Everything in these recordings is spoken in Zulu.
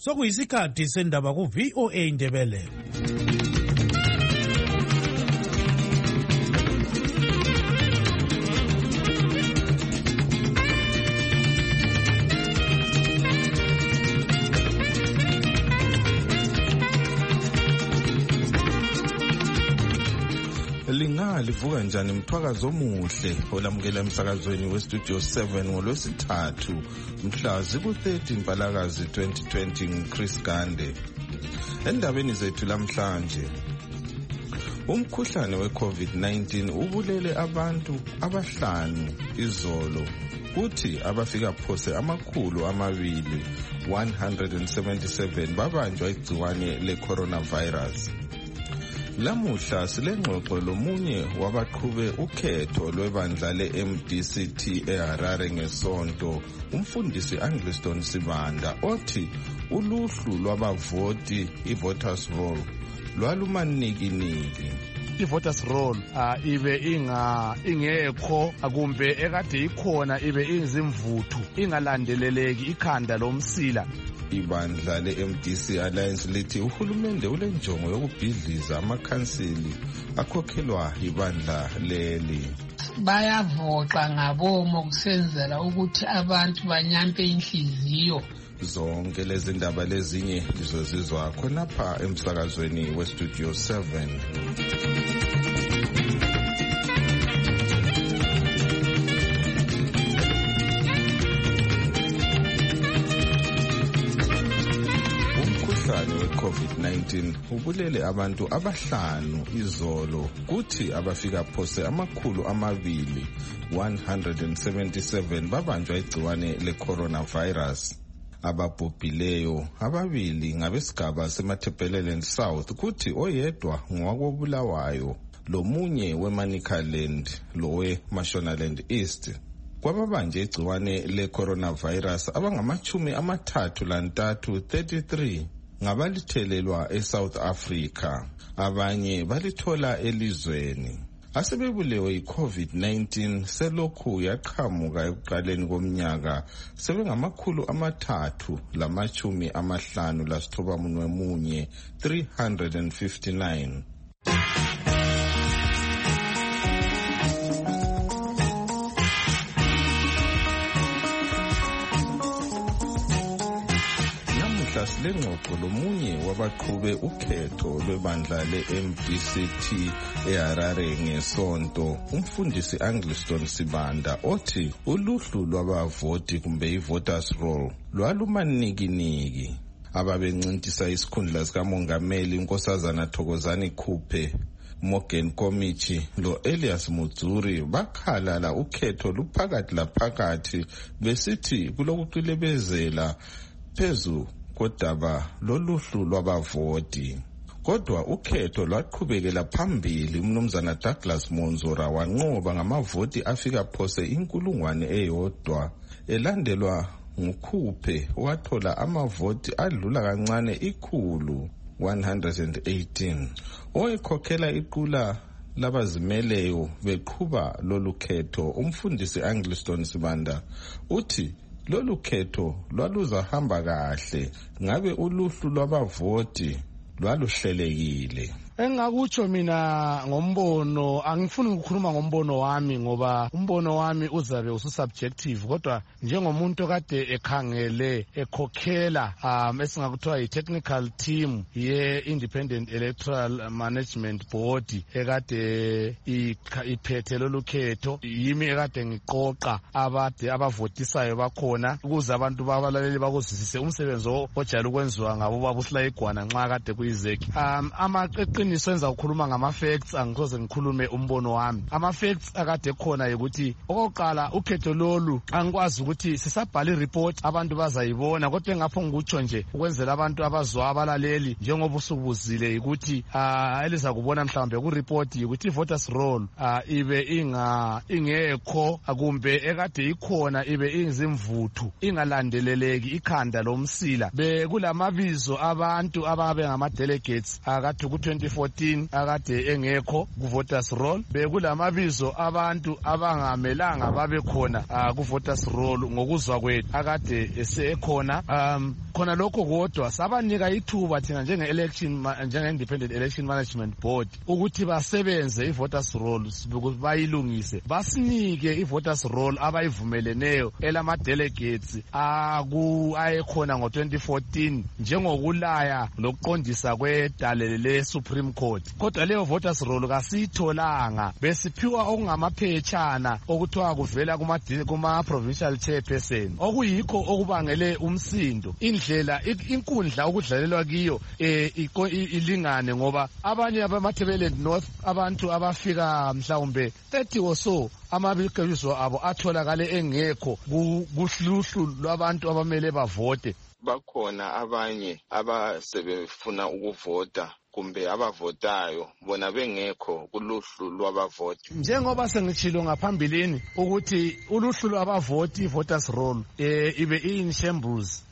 Sokuyisikhathi sendaba ku VOA Indebele. Livuka njani mthwakazo omuhle olamukela emsakazweni westudio 7 ngolwesithathu mhla ziku-30 Mpalakazi 2020 nguChris Gande. Endabeni zethu lamhlanje, umkhuhlane we-COVID-19 ubulele abantu abahlanu izolo, kuthi abafika phose 277 babanjwa igciwane le-coronavirus. Lamuhla silengxoxo lomunye wabaqhube ukhetho lwebandla le-MDCT eHarare ngesonto, umfundisi Angliston Sibanda, othi uluhlu lwabavoti i-voters roll lwalumanikiniki. I-voters roll ibe ingekho kumbe ekade ikhona ibe izimvuthu ingalandeleleki ikhanda lomsila. Ibandla le-MDC Alliance lithi uhulumende ulenjongo yokubhidliza amakhansili akhokhelwa ibandla leli. Bayavoxa ngabomo kusenzela ukuthi abantu banyampe inhliziyo. Zonke lezi ndaba lezinye lizozizwa khonapha emsakazweni westudio 7. COVID-19 ubulele abantu abahlanu izolo, kuthi abafika phose 277 babanjwa igciwane le-coronavirus. Ababhubhileyo ababili ngabesigaba seMatabeleland South, kuthi oyedwa ngowakobulawayo, lomunye weManicaland lowe-Mashonaland East. Kwababanje igciwane le-coronavirus abangama-33 ngabalithelelwa eSouth Africa, abanye balithola elizweni. Asebebulewe i-COVID-19 selokhu yaqhamuka ekuqaleni komnyaka sebengama-359 359. Silengxoxo lomunye wabaqhube ukhetho lwebandla le-MDCT eHarare ngesonto, umfundisi Angliston Sibanda, othi uluhlu lwabavoti kumbe i-voters roll lwalumanikiniki. Ababencintisa isikhundla sikamongameli unkosazana Thokozani Khuphe, Morgan Komichi lo Elias Mudzuri bakhalala ukhetho luphakathi laphakathi besithi kulokuqilebezela phezu kodaba loluhlu lwabavoti. Kodwa ukhetho lwaqhubekela phambili. Umnumzana Douglas Monzora wanqoba ngamavoti afika phose 1,000, elandelwa nguKhuphe wathola amavoti adlula kancane 118. Oyekhokhela iqula labazimeleyo beqhuba lolu khetho, umfundisi Angliston Sibanda, uthi lolu khetho lwaluzahamba kahle ngabe uluhlu lwabavoti lwaluhlelekile. Engakutsho mina ngombono, angifuni ukukhuluma ngombono wami ngoba umbono wami uzabe ususubjective, kodwa njengomuntu kade ekhangele ekhokhela esingakuthiwa yi-technical team ye-Independent Electoral Management Board ekade iphethe lolu khetho, yimi ekade ngiqoqa abavotisayo bakhona ukuze abantu babalaleli bakuzwisise umsebenzi ojayele ukwenziwa ngabo babusila igwana nxa kade kuyizeki. Iqiniso enza ukukhuluma ngama-facts, angikhoze ngikhulume umbono wami. Ama-facts akade khona ukuthi okokuqala ukhetho lolu angikwazi ukuthi sisabhala i-report abantu bazayibona, kodwa ngapho ngikutsho nje ukwenzela abantu abazwa abalaleli njengoba usubuzile ukuthi eliza kubona mhlawumbe ku-report ukuthi i-voters roll ibe ingekho kumbe ekade ikhona ibe izimvuthu ingalandeleleki ikhanda lomsila. Bekulamabizo abantu ababe ngama-delegates akade ku-25 2014 akade engekho ku-voters roll. Bekulamabizo abantu abangamelanga babe khona ku-voters roll ngokuzwa kwethu akade esekhona. Khona lokho kodwa sabanika ithuba thina njenge-Independent Election Management Board ukuthi basebenze i-voters roll bayilungise, basinike i-voters roll abayivumeleneyo elama-delegates ayekhona ngo-2014 njengokulaya nokuqondisa kwedale le-Supreme Court. Kodwa leyo voters roll kasiyitholanga, besiphiwa okungamaphetshana okuthiwa kuvela kuma-provincial chairperson, okuyikho okubangele umsindo. Indlela inkundla okudlalelwa kiyo ilingane ngoba abanye abamathebelend North abantu abafika mhlawumbe 30 or so amabizo abo atholakale engekho kuhluhlu lwabantu abamele bavote. Bakhona abanye abasebefuna ukuvota kumbe abavotayo bona bengekho kuluhlu lwabavoti. Njengoba sengitshilo ngaphambilini ukuthi uluhlu lwabavoti voters roll ibe in shambles.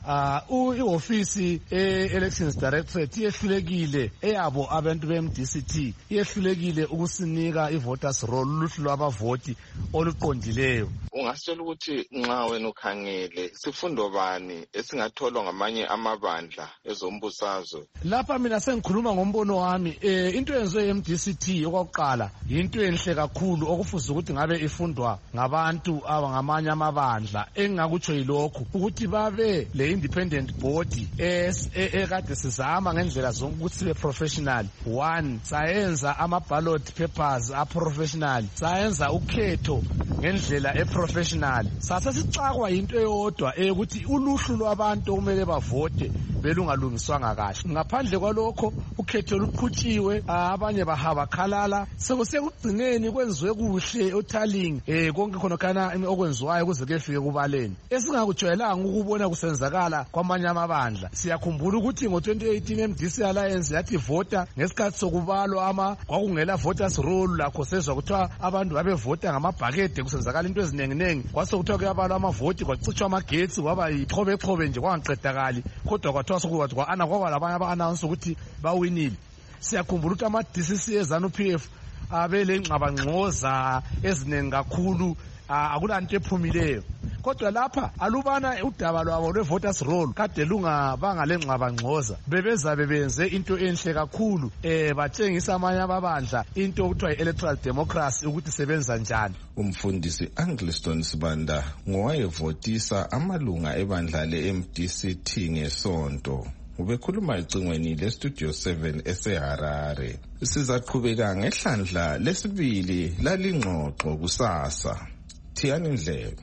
Ihofisi elections directorate iyehlulekile eyabo abantu beMDCT iyehlulekile ukusinika ivoters roll uluhlu lwabavoti oluqondileyo. Ungasitshela ukuthi nxa wena ukhangele sifundo bani esingatholwa ngamanye amabandla ezombusazwe? Lapha mina sengikhuluma ngombono wami, into yenziwe eMDCT okwakuqala into enhle kakhulu okufuze ukuthi ngabe ifundwa ngabantu abangamanye amabandla. Engakutsho yilokho ukuthi babe le independent body ekade sizama ngendlela zonke ukuthi sibe professional. One, sayenza ama-ballot papers a-professional, sayenza ukhetho ngendlela e-professional. Sasesicakwa into eyodwa ukuthi uluhlu lwabantu okumele bavote belungalungiswanga kahle. Ngaphandle kwalokho ukhetho luqhutshiwe, abanye bahaba khalala, sekugcineni kwenziwe kuhle utallying konke khonokana okwenziwayo kuze kufike kubaleni. Esingakujwayelanga ukubona kusenzakala kwamanye amabandla. Siyakhumbula ukuthi ngo-2018 MDC Alliance yathi vota ngesikhathi sokubalwa kwakungela voters roll, lakho sezwa kuthiwa abantu babevota ngamabhakede kusenzakala into ezinenginengi. Kwasekuthiwa kuyabalwa amavoti kwacitshwa amagetsi kwaba yichobechobhe nje kwangaqedakali, kodwa kwathiwa sokuba kwaba labanye aba-announce ukuthi bawinile. Siyakhumbula ukuthi ama-DCC eZANU-PF abele ngxabangxoza eziningi kakhulu, akulanto ephumileyo. Kodwa lapha alubana udaba lwabo lwe-voters roll kade lungabanga lengxabangxoza, bebenze into enhle kakhulu, batshengisa amanye amabandla into okuthiwa i-electoral democracy ukuthi sebenza njani. Umfundisi Angliston Sibanda ngowayevotisa amalunga ebandla le-MDCT ngesonto ubekhuluma ecingweni le-Studio 7 eseHarare. Sizaqhubeka ngehlandla lesibili lalingxoxo kusasa. Thiyani Ndlebe.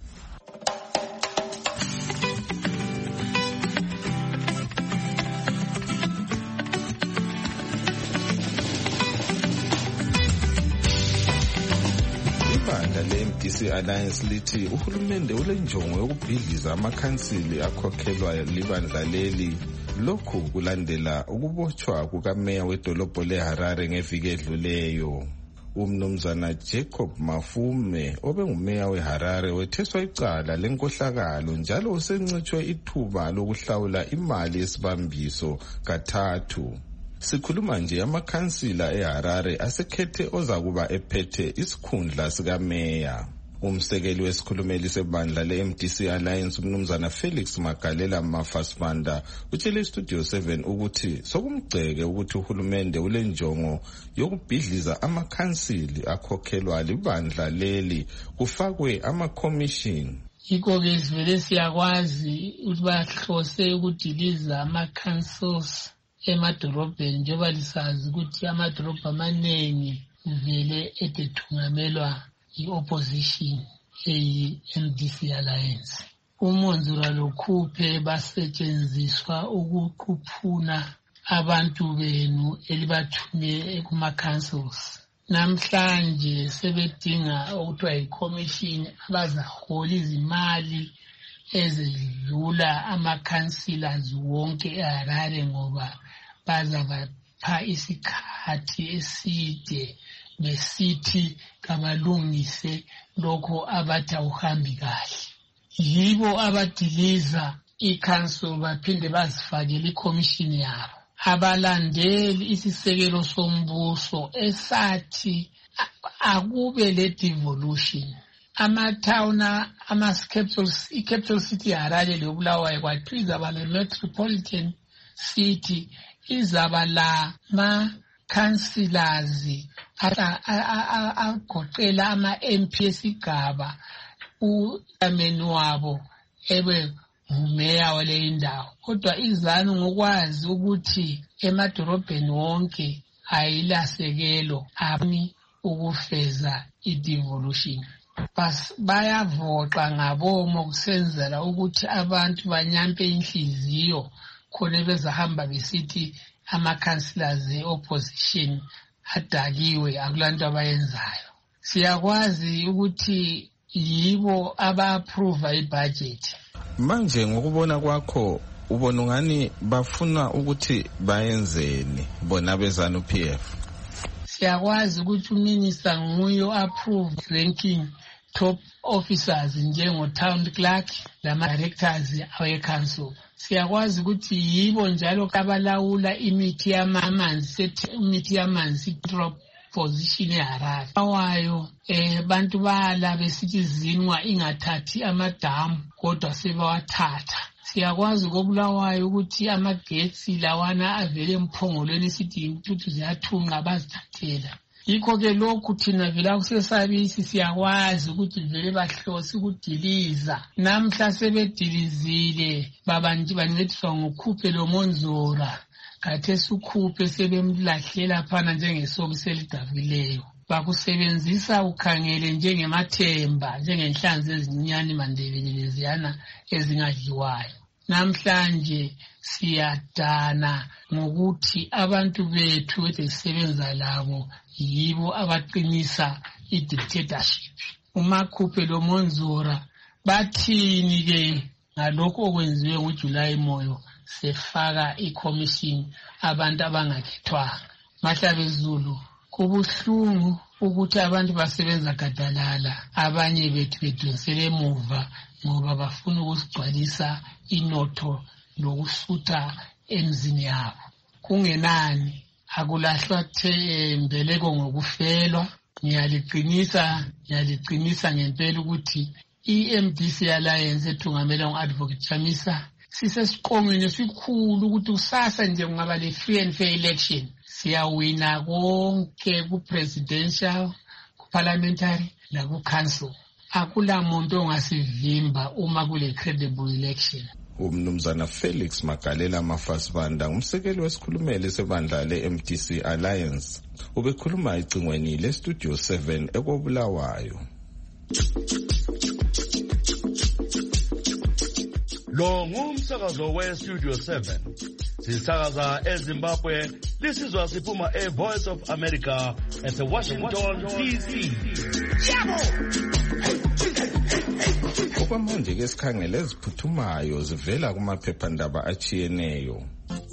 Le-MDC Alliance lithi uhulumende ulenjongo yokubhidliza amakhansili akhokhelwa libandla leli. Lokhu kulandela ukubotshwa kukameya wedolobho leHarare ngeviki edluleyo. Umnumzana Jacob Mafume obengumeya weHarare wetheswa icala lenkohlakalo njalo usencitshwe ithuba lokuhlawula imali yesibambiso kathathu. Sikhuluma nje amakhansila eHarare asekhethe ozakuba ephethe isikhundla sikameya. Umsekeli wesikhulumeli sebandla le-MDC Alliance umnumzana Felix Magalela Mafasibanda utshele iStudio 7 ukuthi sokumgceke ukuthi uhulumende ulenjongo yokubhidliza amakhansili akhokhelwa libandla leli kufakwe ama-commission. Yikho-ke sivele siyakwazi ukuthi bahlose ukudiliza ama-councils emadolobheni njengoba lisazi ukuthi amadolobha amaningi vele edethungamelwa i-opposition eyi-MDC Alliance. Umonzi lwalukhuphe basetshenziswa ukukhuphuna abantu benu elibathume kuma-councils. Namhlanje sebedinga okuthiwa yi-commission abazahola izimali ezidlula ama-councillors wonke eHarare ngoba bazabapha isikhathi eside besithi kabalungise lokho abathi awuhambi kahle. Yibo abadiliza i-council baphinde bazifakele i-commission yabo. abalandeli isisekelo sombuso esathi akube le devolution. Ama-town, i-capital city Harare leBulawayo kwathiwa izaba le metropolitan city, izaba la ma-councillors agoqela ama-MP esigaba, uchairman wabo ebe ngumeya wale indawo. Kodwa iZANU ngokwazi ukuthi emadorobheni wonke ayilasekelo ami ukufeza i-devolution. Bayavoqa ngabomo kusenzela ukuthi abantu banyampe inhliziyo khona bezahamba besithi ama-councillors e-opposition adakiwe akulanto abayenzayo. Siyakwazi ukuthi yibo aba-approve i-budget. Manje ngokubona kwakho ubona ngani bafuna ukuthi bayenzeni bona beZANU PF? Siyakwazi ukuthi uminister nguyo approve ranking top officers njengo-town clerk lama-directors awe-council. Siyakwazi ukuthi yibo njalo abalawula imithi yamanzi drop position eHarare. Awayo bantu bala besithi zinwa ingathathi amadamu kodwa sebawathatha. Siyakwazi koBulawayo ukuthi amagetsi lawana avele emphongolweni sithi intuthu ziyathunqa bazithathela. Yikho ke lokhu thina vela kusesabisi siyakwazi ukuthi vele bahlose ukudiliza. Namhla sebedilizile bancediswa ngokhuphe lo Monzora. Khathesi ukhuphe sebemlahlela phana njengesoka selidavileyo. Bakusebenzisa ukhangele njengemathemba, njengenhlanzi ezincinyane mandebele leziyana ezingadliwayo. Namhlanje siyadana ngokuthi abantu bethu esisebenza labo yibo abaqinisa i-dictatorship. Umakhuphe lo Monzora bathini ke ngalokho okwenziwe ngoJuly Moyo sefaka i-commission abantu abangakhethwanga. Mahlabe Zulu, kubuhlungu ukuthi abantu basebenza gadalala, abanye bethu bedonsele emuva ngoba bafuna ukusigcwalisa inotho lokusutha emzini yabo. Kungenani akulahlwa mbeleko ngokufelwa. Ngiyaliqinisa ngempela ukuthi i-MDC Alliance ethungamela ngo-Advocate Chamisa sisesiqongweni esikhulu ukuthi kusasa nje kungaba le free and fair election. Siyawina konke ku-presidential, ku-parliamentary naku-council. Akula muntu ongasivimba uma kule credible election. Umnumzana Felix Magalela Mafasibanda umsekeli wesikhulumeli sebandla le-MDC Alliance ubekhuluma ecingweni le-Studio 7 ekoBulawayo. Lo ngumsakazo we-Studio 7. Sisakaza eZimbabwe, lisizwa siphuma e-Voice of America ese-Washington, D.C. Okwamanje ke sikhangele eziphuthumayo zivela kumaphephandaba achiyeneyo.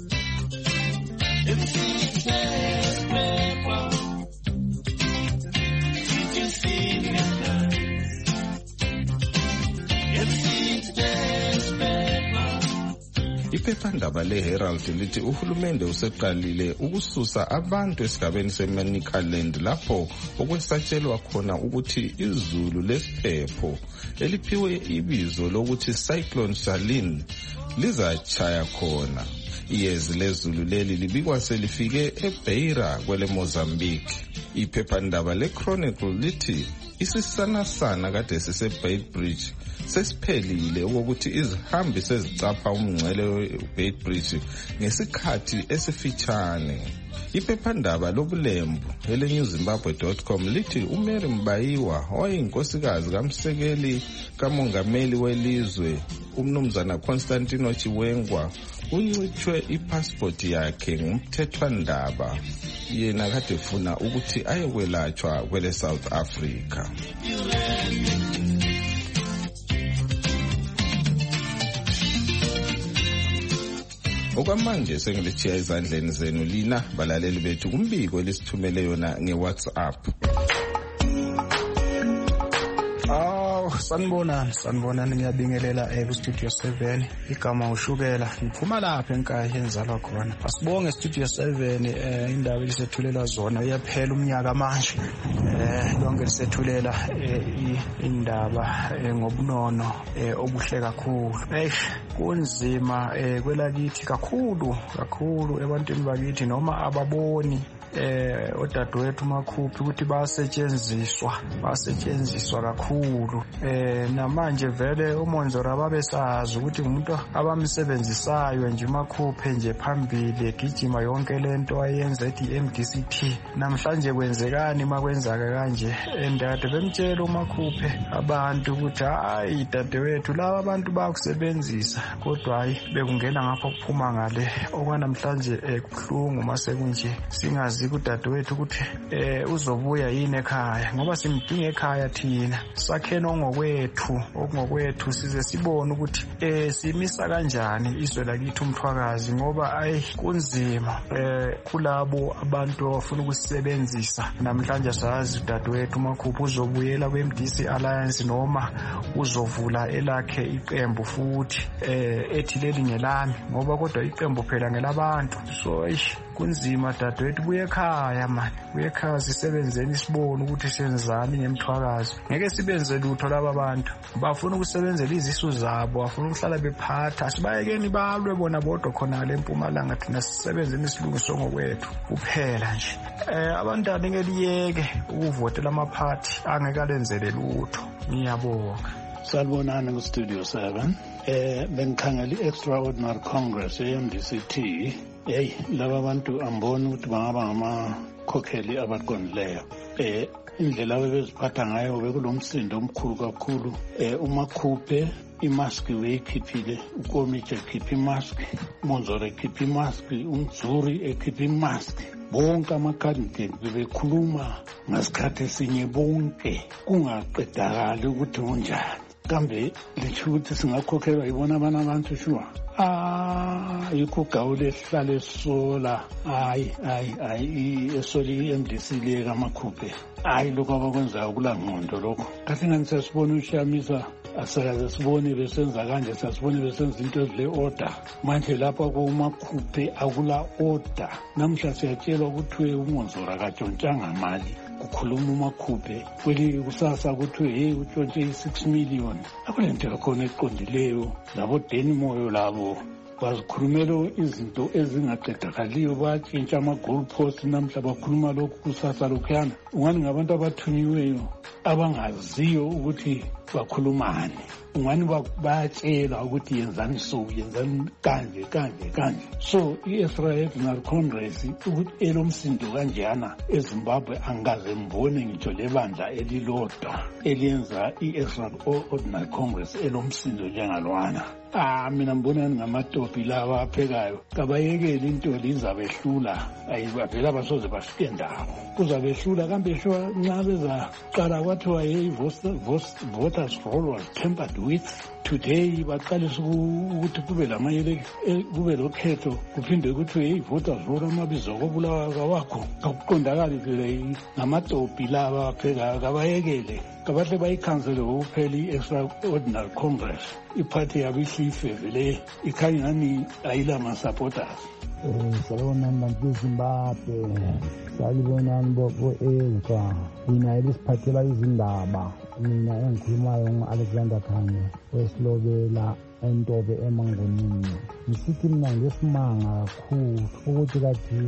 Iphephandaba leHerald lithi uhulumende useqalile ukususa abantu esigabeni seManicaland lapho okwesatshelwa khona ukuthi izulu lesiphepho eliphiwe ibizo lokuthi Cyclone Charlene lizachaya khona. Iyezi lezulu leli libikwa selifike eBeira kwele Mozambique. Iphephandaba leChronicle lithi isisanasana kade siseBeitbridge sesiphelile ukuthi izihambi sezicapha umngcele weBeitbridge ngesikhathi esifitshane. Iphephandaba lobulembu eleNewZimbabwe.com lithi uMary Mbayiwa owayinkosikazi kamsekeli kamongameli welizwe umnumzana Constantino Chiwengwa uncitshwe ipassport yakhe ngumthethwandaba yena kade efuna ukuthi ayekwelatshwa kwele South Africa. Okwamanje sengilitshiya ezandleni zenu lina balaleli bethu kumbiko elisithumele yona ngeWhatsApp. sanibonani ngiyabingelela ku-Studio 7 igama ushukela ngiphuma lapha enkaya enzalwa khona. Asibonge Studio 7 indaba elisethulela zona iyaphela umnyaka manje lonke lisethulela indaba ngobunono obuhle kakhulu. Kunzima kwelakithi kakhulu ebantwini bakithi noma ababoni odadewethu makhuphi ukuthi bayasetshenziswa kakhulu. Namanje vele uMonzora babesazi ukuthi umuntu abamsebenzisayo nje makhuphe nje phambili egijima yonke lento ayenza ethi MDCT. Namhlanje kwenzekani makwenzaka kanje? Endade bemtshela umakhuphe abantu ukuthi hayi dadewethu laba abantu bayakusebenzisa kodwa hayi bekungena ngapha kuphuma ngale. Okwanamhlanje kubuhlungu mase kunje singazi udadewethu ukuthi uzobuya yini ekhaya ngoba simdinga ekhaya thina sakhena okungokwethu size sibone ukuthi simisa kanjani izwe lakithi umthwakazi ngoba kunzima kulabo abantu abafuna ukusebenzisa. Namhlanje sazi udadewethu makhuphi uzobuyela kweMDC Alliance noma uzovula elakhe iqembu futhi ethi leli ngelami ngoba kodwa iqembu phela ngelabantu. So kunzima dadewethu buye ekhaya mani, buye ekhaya sisebenzeni sibone ukuthi senzani ngemthwakazi. Ngeke sibenze lutho laba bantu bafuna ukusebenzela izisu zabo, bafuna ukuhlala bephatha. Asibayekeni balwe bona bodwa khona le Mpumalanga thina sisebenzeni isilungiso ngokwethu kuphela nje. Abantwana ngeliyeke ukuvotela amaphathi angekalenzele lutho. Ngiyabonga. Salibonani ku-Studio 7. Bengikhangela i-Extraordinary Congress ye-MDCT. Laba bantu amboni ukuthi bangaba ngamakhokheli abaqondileyo. Indlela abebeziphatha ngayo bekulomsindo omkhulu kakhulu. Umakhuphe imaski weyikhiphile, uKomitje ekhipha imaski, Monzora ekhipha imaski, uMzuri ekhipha imaski. Bonke amakandidate bebekhuluma ngasikhathi esinye bonke kungaqedakali ukuthi unjani. Kambe lisho ukuthi singakhokhelwa yibona abantu shuwa. Yikho gawule esihlala esola. Esoli MDC le kamakhuphe. Lokho abakwenzayo kulangqondo lokho. Kahle ngani sasibona uShamisa asakaze sibone besenza kanje, sasibone besenza into ezile order. Manje lapha kumakhuphe akula order. Namhla siyatshelwa ukuthi uMonzora katshontshanga mali. Kukhuluma umakhuphe kweli kusasa ukuthi utshontshe 6 million. Akulento yakhona eqondileyo. Labo Deni Moyo labo bazikhulumela izinto ezingaqedakaliyo, batshintsha ama-goalpost. Namhla bakhuluma lokhu kusasa lokhuyana. Ungani ngabantu abathunyiweyo abangaziyo ukuthi bakhulumani. Ungani bayatshela ukuthi yenzani so, yenzani kanje. So i-Extraordinary Congress ukuthi elomsindo kanjana eZimbabwe angaze mbone ngitsho lebandla elilodwa eliyenza i-Extraordinary Congress elomsindo njengalwana. Mina mbonani ngamatopi lawa aphekayo. Kabayekele into lizabehlula. Vela basoze bafike ndawo. Kuzabehlula kambe shwa nxa bezaqala kwathiwa voters roll was tampered with. Today baqalisa ukuthi kube lokhetho kuphinde kuthiwe voters roll amabizo okubulawa kwakho akuqondakali vele ngamatopi lawa aphekayo. Kabayekele kabahle bayikhansele ukuphela i-Extraordinary Congress. Iphathi yabo ihlife vele ikhanya ngani ayila ma-supporters. Salibonani bantu beZimbabwe, salibonani bo-Ezra. Mina elisiphathela izindaba, mina engikhulumayo ngu-Alexander Khanye wesilobela Entobe eMangonini. Ngisithi mina ngesimanga kakhulu ukuthi kathi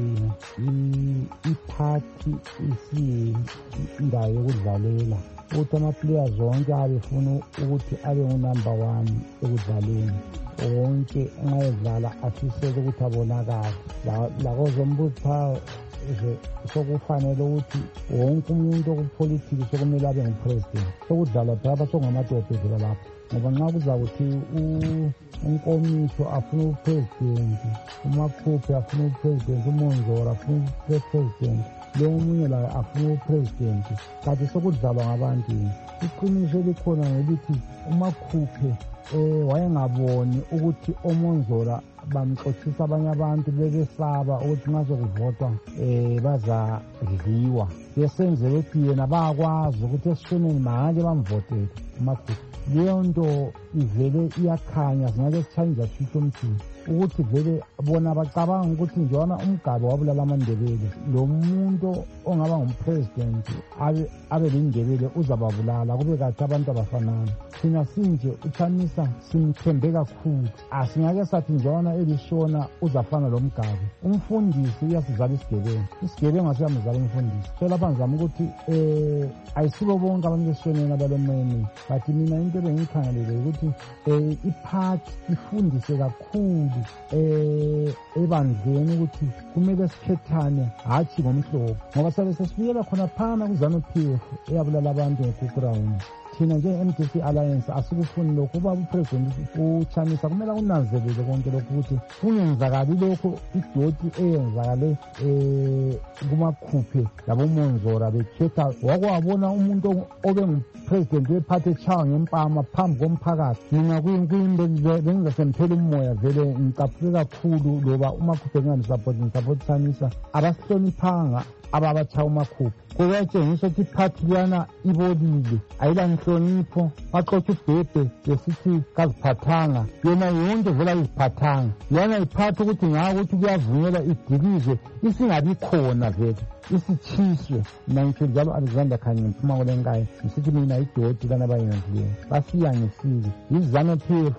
iphathi isindawo yokudlalela ukuthi ama-players wonke abefuna ukuthi abe ngu-number 1 ekudlaleni. Wonke engayedlala afisele ukuthi abonakale. Lakozombuso sokufanele ukuthi wonke umuntu okupolitiki sokumele abe ngupresident. Sokudlala phela sokungamadope vela lapho. Ngoba nxa kuzakuthi uNkomitjho afuna upresident, umakhuphe afuna upresident, uMonzora afuna upresident, lo omunye laye afuna upresident, kanti sokudlalwa ngabantu. Iqiniso likhona ngelithi umakhuphe wayengaboni ukuthi oMonzora bamxoxisa abanye abantu bebesaba ukuthi nxa sokuvotwa bazadliwa. Besenzele ukuthi yena bayakwazi ukuthi esishoneni manje bamvotele umakhuphe. leyo nto ivele iyakhanya singake sichange sisho umthini ukuthi vele bona bacabanga ukuthi njona umgaba wabulala amandebele lo muntu ongaba ngumpresident abe lindebele uzababulala kube kathi abantu abafanana thina sinje uChamisa simthembe kakhulu asingake sathi njona elishona uzafana lo mgaba umfundisi uyasizala isigebengu asiyamzala umfundisi so lapha ngizama ukuthi ayisibo bonke abantu besonena balomene but mina into engikhangelele ukuthi iphathi ifundise kakhulu ebandleni ukuthi kumele sikhethane hathi ngomhlobo ngoba sabe sesibuyela khona phana kuZANU-PF eyabulala abantu ngekuground thina nje-MDC Alliance asikufuni lokhu uba upresident uChamisa kumele kunanzelele konke lokhu ukuthi kungenzakali lokhu idoti eyenzakale kumakhuphe labomonzora bekhetha wakwabona umuntu obe ngupresident wephathi etshawa ngempama phambi komphakathi mina kuyinto bengingasemphela umoya vele ngicaphuke kakhulu loba umakhuphe ngingamsupport Chamisa abasihloniphanga ababatshaya umakhuphe kuyatshengisa ukuthi iphathi liyana ibolile ayilanhlonipho baxotsha ubhebhe besithi kaziphathanga yona yonke vele ayiziphathanga liyana iphathi ukuthi ngakuthi kuyavunyelwa idilizwe isingabi khona vele isitshiswe mina ngitsho njalo Alexander Khanye ngiphuma kulenkaye ngisithi mina idoti lana bayenzileyo basiyangisile yiZANU-PF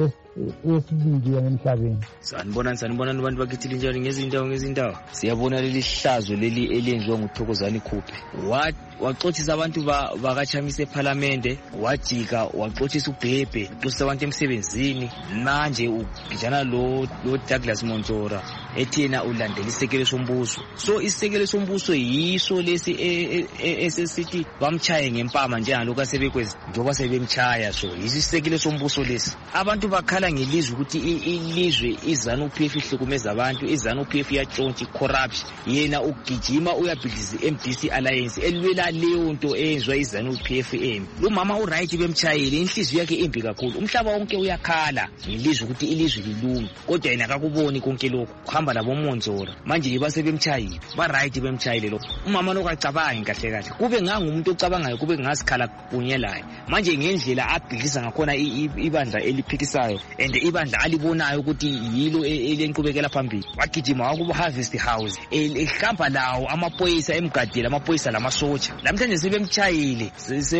esibingiwe emhlabeni. Sanibona abantu bakhithile njalo ngezindawo siyabona leli hlazo leli elenziwa nguThokozani Khuphe waxothisa abantu bakaChamisa eParliament wajika waxothisa uBhebhe uxothisa abantu emsebenzini manje ugijana lo Douglas Monzora ethina ulandela isekelo sombuso so isekelo sombuso yiso lesi esesithi bamchaye ngempama njengalokho asebekwezi njengoba sebemchaya so isisekelo sombuso lesi abantu bakhala ngelizwe ukuthi ilizwe iZANU-PF ihlukumeza abantu iZANU-PF iyatshontsha corruption yena ugijima uyabhidliza iMDC Alliance elwela leyo nto eyenzwa iZANU-PF lo mama uright bemchayile inhliziyo yakhe imbi kakhulu umhlaba wonke uyakhala ngelizwe ukuthi ilizwe lilunga kodwa yena akakuboni konke lokho kuhamba labomonzora manje basebemchayile ba right bemchayile lo umama nokacabangi kahle kube ngangumuntu ocabangayo kube ngasikhala kunye laye manje ngendlela abhidliza ngakhona ibandla eliphikisayo and ibandla alibonayo ukuthi yilo elenqubekela phambili wagijima wakubo Harvest House ehamba lawo amaphoyisa emgadela amaphoyisa lamasotsha namhlanje sebemchayile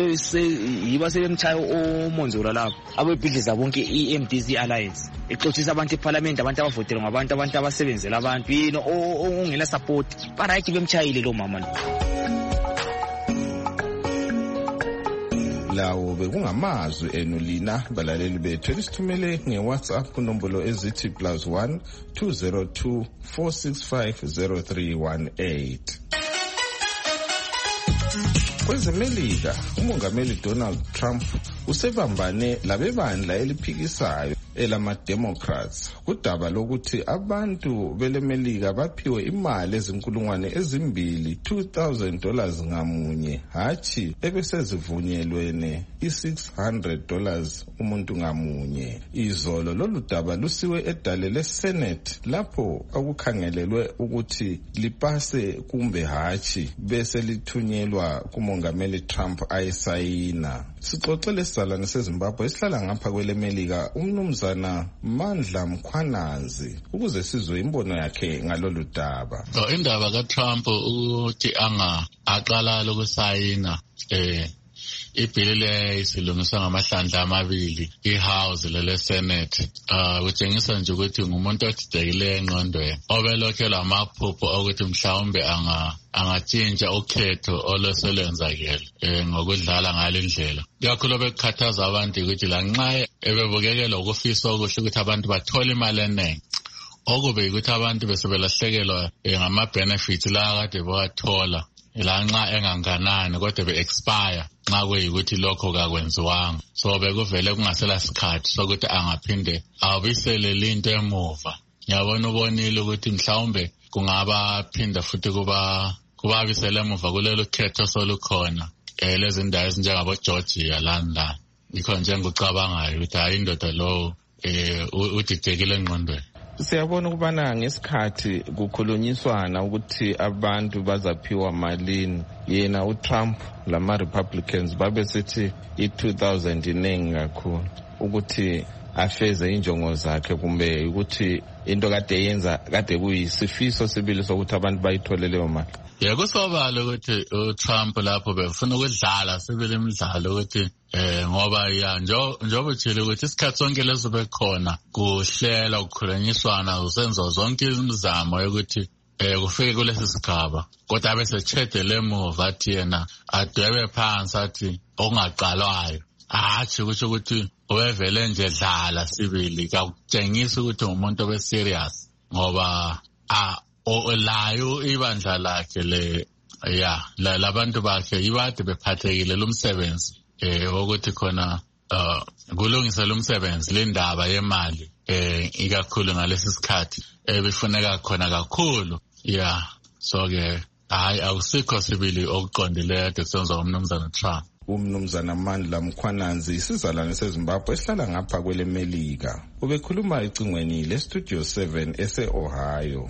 yiba sebemchayo omonzora lapho abebhidliza bonke iMDC Alliance exothisa abantu eParliament abantu abavotela ngabantu abantu abasebenzela abantu yini ongena support ba right bemchayile lo mama lawo bekungamazwi enu lina balaleli bethu elisithumele ngeWhatsApp kunombolo ezithi +1 202 465 0318. KwezeMelika umongameli Donald Trump usebambane labebandla eliphikisayo elama-Democrats kudaba lokuthi abantu belemelika baphiwe imali ezinkulungwane ezimbili $2,000 ngamunye hathi ebesezivunyelwene $600 umuntu ngamunye. Izolo lolu daba lusiwe edale leSenate lapho okukhangelelwe ukuthi lipase kumbe hathi bese lithunyelwa kumongameli Trump ayesayina. Sixoxele salane seZimbabwe esihlala ngapha kwelemelika umnumzana Mandla Mkhwanazi ukuze sizwe imbono yakhe ngalolu daba. Indaba kaTrump ukuthi aqala lokusayina ibhili isilungiswa ngamahlandla amabili iHouse leSenate kutshengisa nje ukuthi ngumuntu odidekile engqondweni obelokhe lamaphupho ukuthi mhlawumbe angatshintsha ukhetho olweselenzakele ngokudlala ngale ndlela kakhulu bekukhathaza abantu ukuthi lanxa ebebukekela ukufisa okuhle ukuthi abantu bathole imali eningi okube ukuthi abantu besebelahlekelwa ngama-benefits la kade bewathola lanxa enganganani kodwa be-expire nxa kuyikuthi lokho kakwenziwanga so bekuvele kungasela sikhathi sokuthi angaphinde abisele linto emuva. Ngiyabona ubonile ukuthi mhlawumbe kungaba phinda futhi kubabisele emuva kulelo khetho solukhona lezi ndawo ezinjengabo Georgia lana yikho nje ngikucabangayo ukuthi hayi indoda lo udidekile engqondweni. Siyabona ukubana ngesikhathi kukhulunyiswana ukuthi abantu bazaphiwa malini, yena uTrump lama-Republicans babesithi i-2000 inengi kakhulu ukuthi afeze injongo zakhe, kumbe ukuthi into kade yenza kade kuyisifiso sibili sokuthi abantu bayithole leyo mali. Kusobala ukuthi uTrump lapho befuna ukudlala sibili imidlalo ukuthi ngoba njengoba utshile ukuthi isikhathi sonke leso bekhona kuhlela ukukhulunyiswana usenza zonke imizamo yokuthi kufike kulesi sigaba, kodwa bese chedele emuva athi yena adwebe phansi athi okungaqalwayo athi kusho ukuthi ubevele nje dlala sibili, kakutshengisa ukuthi umuntu obeserious ngoba layo ibandla lakhe labantu bakhe ibade bephathekile lumsebenzi ukuthi khona kulungisa lumsebenzi lendaba yemali ikakhulu ngalesi sikhathi befuneka khona kakhulu. So ke hayi awusikho sibili okuqondileyo kusenza umnumzana Trump. Umnumzana Mandla Mkhwananzi isizalwane seZimbabwe esihlala ngapha kwele Melika ubekhuluma ecingweni leStudio 7 ese-Ohio.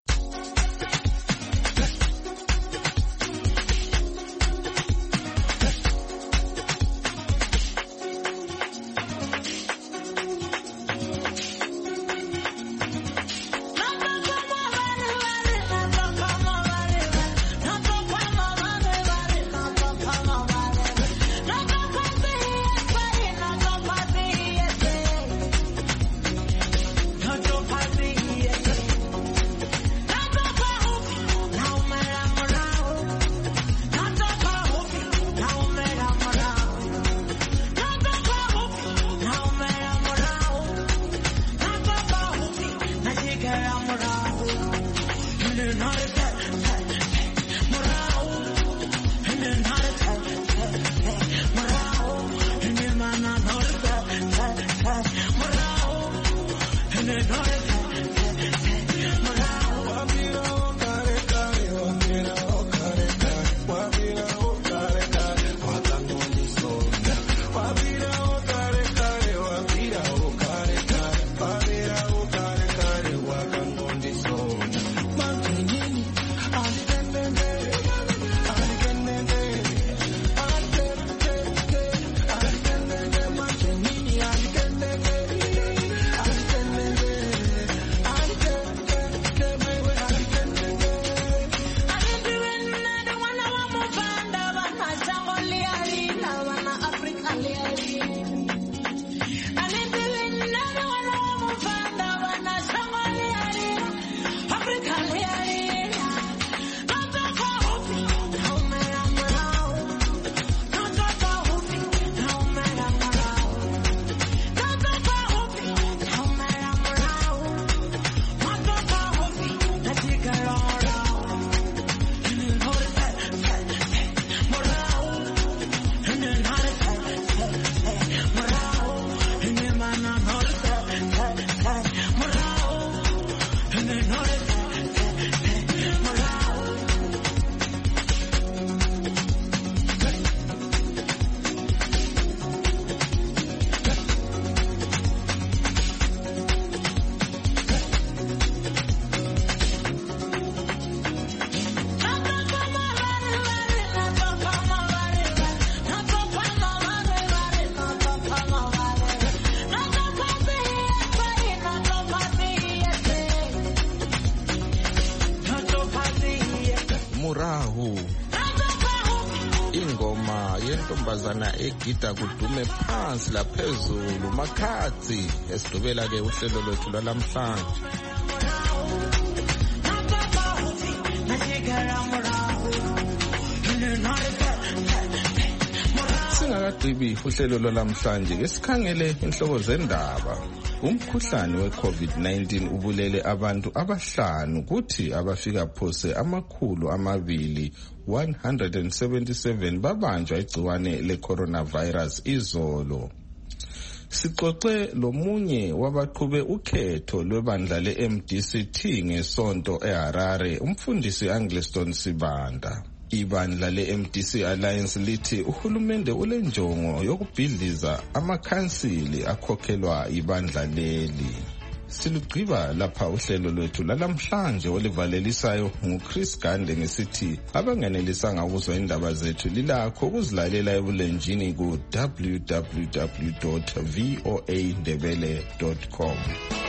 Ingoma yentombazana egida kudume phansi laphezulu Makhadzi esidubela ke uhlelo lwethu lwalamhlanje. Singakagqibi uhlelo lwalamhlanje ke sikhangele inhloko zendaba. Umkhuhlane we-COVID-19 ubulele abantu abahlanu kuthi abafika phose 277 babanjwa igciwane le-coronavirus izolo. Sixoxe lomunye wabaqhube ukhetho lwebandla le-MDCT ngesonto eHarare, umfundisi Angliston Sibanda. Ibandla le-MDC Alliance lithi uhulumende ulenjongo yokubhidliza amakhansili akhokhelwa ibandla leli. silugqiba lapha uhlelo lwethu lalamhlanje olivalelisayo nguChris Gande ngesithi abangenelisanga ukuzwa indaba zethu lilakho ukuzilalela ebulenjini ku www.voandebele.com.